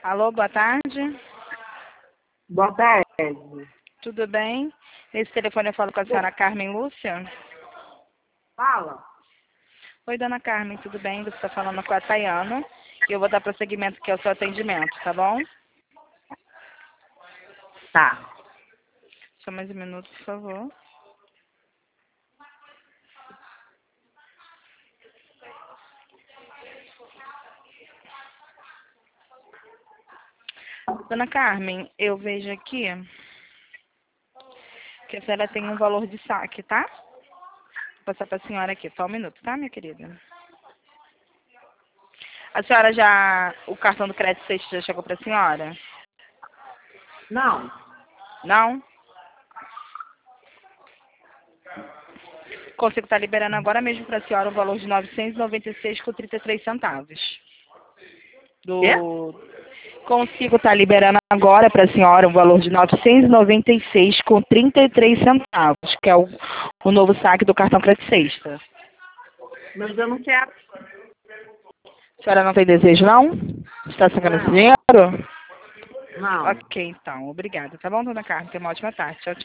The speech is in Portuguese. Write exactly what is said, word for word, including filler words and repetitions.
Alô, boa tarde. Boa tarde. Tudo bem? Nesse telefone eu falo com a senhora Carmen Lúcia. Fala. Oi, dona Carmen, tudo bem? Você está falando com a Tayana. E eu vou dar prosseguimento aqui ao seu atendimento, tá bom? Tá. Só mais um minuto, por favor. Dona Carmen, eu vejo aqui que a senhora tem um valor de saque, tá? Vou passar para a senhora aqui, só um minuto, tá, minha querida? A senhora já... O cartão do crédito sexta já chegou para a senhora? Não. Não? Consigo estar liberando agora mesmo para a senhora o valor de novecentos e noventa e seis com trinta e três centavos. Quê? Do... Consigo estar liberando agora para a senhora o valor de novecentos e noventa e seis com trinta e três centavos, que é o, o novo saque do cartão crédito sexta. Mas eu não quero. A senhora não tem desejo, não? Está sacando esse Não. dinheiro? Não. Ok, então. Obrigada. Tá bom, dona Carmen? Tenha uma ótima tarde. Tchau, tchau.